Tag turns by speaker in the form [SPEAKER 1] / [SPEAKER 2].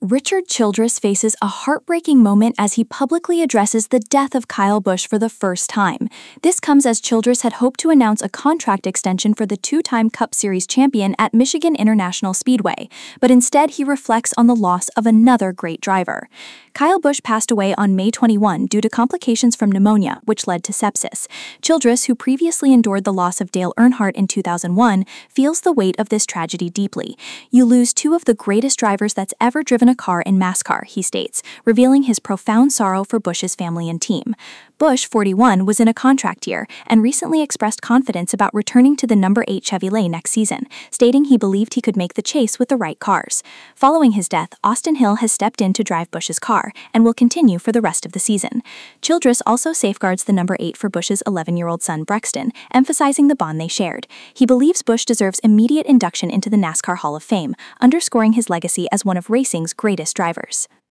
[SPEAKER 1] Richard Childress faces a heartbreaking moment as he publicly addresses the death of Kyle Busch for the first time. This comes as Childress had hoped to announce a contract extension for the two-time Cup Series champion at Michigan International Speedway, but instead he reflects on the loss of another great driver. Kyle Busch passed away on May 21 due to complications from pneumonia, which led to sepsis. Childress, who previously endured the loss of Dale Earnhardt in 2001, feels the weight of this tragedy deeply. "You lose two of the greatest drivers that's ever driven a car in NASCAR," he states, revealing his profound sorrow for Busch's family and team. Busch, 41, was in a contract year and recently expressed confidence about returning to the number 8 Chevrolet next season, stating he believed he could make the chase with the right cars. Following his death, Austin Hill has stepped in to drive Busch's car and will continue for the rest of the season. Childress also safeguards the number 8 for Busch's 11-year-old son Brexton, emphasizing the bond they shared. He believes Busch deserves immediate induction into the NASCAR Hall of Fame, underscoring his legacy as one of racing's greatest drivers.